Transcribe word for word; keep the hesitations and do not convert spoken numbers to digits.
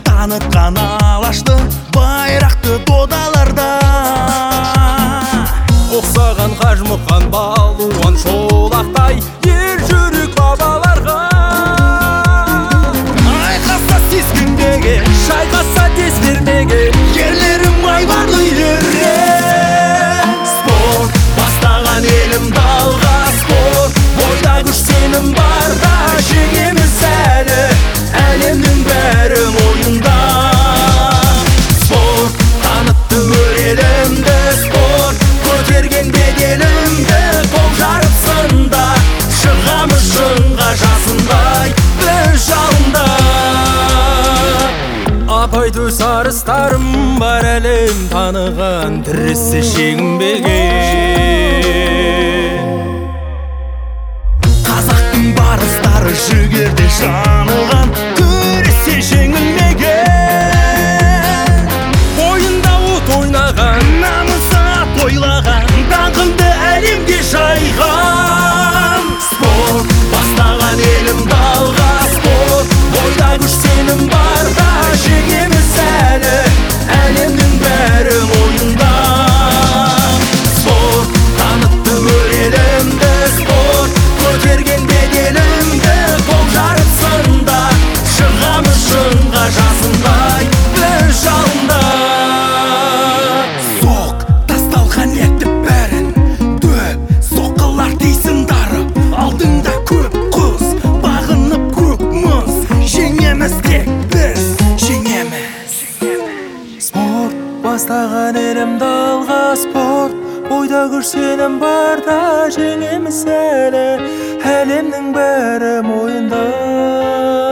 танытқан алашты байрақты додаларда. Оқсаған қажымұқан балуан шолақтай ер жүрек бабаларға. Айқаса сескенбеге, Шайқаса дес бермеге, ерлерім айбарлы ерлер. Спорт бастаған елім далға, спорт бойда күш сенім барда. Жеңеміз әлі, әлемнің бәрі мойында. Спорт танытты өр елімді, спорт көтерген беделімді. Қол жарып сында, шығамыз шыңға жасындай біз жалында. апай төс арыстарым бар әлем таныған тірісі шеңбеге. Қазақтың барыстары жігерде жанылған, күресе жеңілмеген. Бойында от ойнаған, намысы ат ойлаған, даңқыңды әлемге жайған. Спорт бастаған елім далға, спорт бойда күш сенім барда. Жеңеміз әлі, әлемнің бәрі мойында. Спорт танытты өр елімді, спорт көтерген беделімді. Қол жарып сында, шығамыз шыңға жасындай біз жалында. Соқ тасталған етті бәрін дөп, соққылар дейсін дарып. Алдыңда көп құз, бағынып көк мұз. Жеңеміз тек біз, жеңеміз. спорт бастаған елім далға, спорт бойда күш сенім барда. Жеңеміз әлі, әлемнің бәрі мойында.